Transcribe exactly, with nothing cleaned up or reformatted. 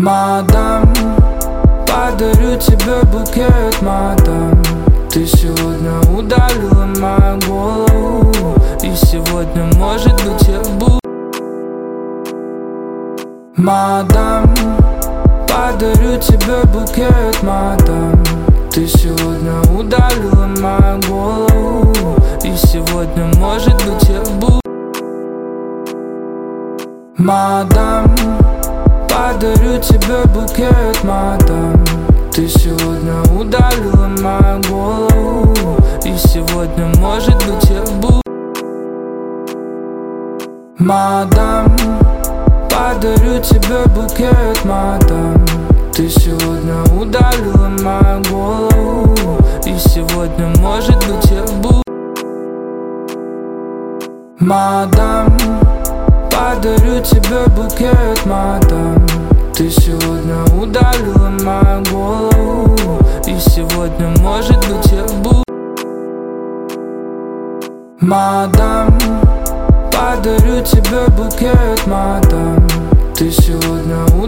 Мадам, подарю тебе букет, мадам. Ты сегодня ударила мою голову, и сегодня, может быть, я буду. Мадам, подарю тебе букет, мадам. Ты сегодня ударила мою голову, и сегодня, может быть, я буду. Мадам, подарю тебе букет, мадам. Ты сегодня ударила мою голову, и сегодня, может быть, я буду. Мадам, подарю тебе букет, мадам. Ты сегодня ударила мою голову, и сегодня, может быть, я буду. Мадам, подарю тебе букет, мадам. Ты сегодня ударила мою голову, и сегодня, может быть, я буду. Мадам, подарю тебе букет, мадам. Ты сегодня ударила.